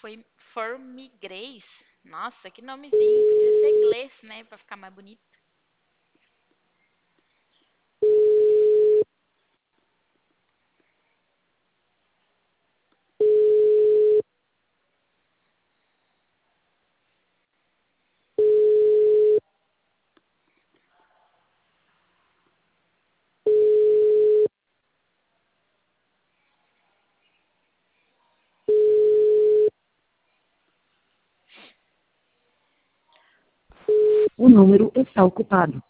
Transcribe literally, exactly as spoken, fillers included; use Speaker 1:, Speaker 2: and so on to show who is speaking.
Speaker 1: foi Formigrace. Nossa, que nomezinho. Podia ser inglês, né? Pra ficar mais bonito.
Speaker 2: O número está ocupado.